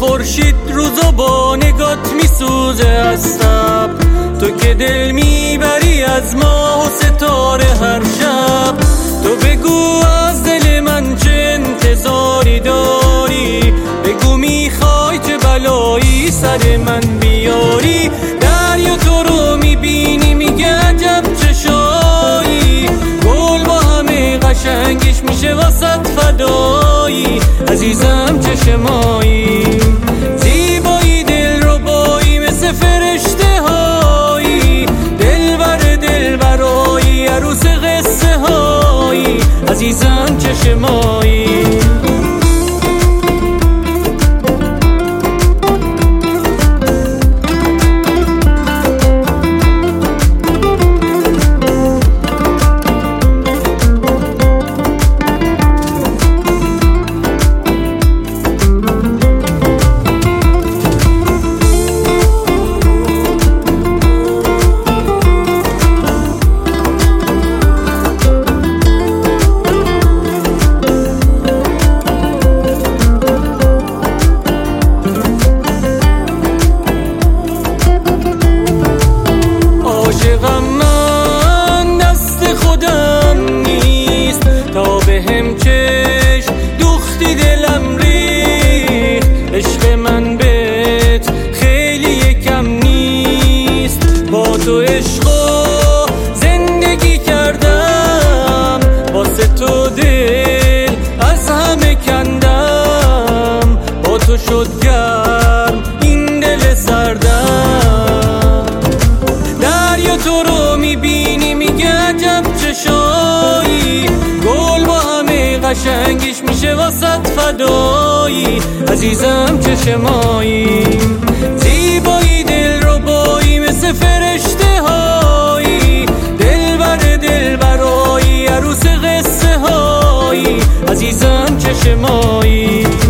خورشید روزو با نگات میسوزه از تب، تو که دل میبری از ماه و ستاره هر شب. تو بگو از دل من چه انتظاری داری، بگو میخوای چه بلایی سر من بیاری. دریا تو رو میبینی میگه عجب چشایی، گل با همه قشنگش میشه واسط فدایی. عزیزم چشمایی، زیبایی دل رو بایی مثل فرشته هایی، دل برایی عروس قصه هایی. عزیزم چشمایی. عاشقم من دست خودم نیست، تا بهم چشم دوختی دلم ریخت. عشق من بهت خیلی کم نیست، با تو عشق و زندگی کردم، واسه تو دل از همه کندم. با تو شد گرم این دل سردم، تو رو میبینی میگه عجب چشایی، گل با همه قشنگش میشه واسط فدایی. عزیزم چشمایی، زیبایی دل رو بایی مثل فرشته هایی، دل برایی عروس قصه هایی. عزیزم چشمایی.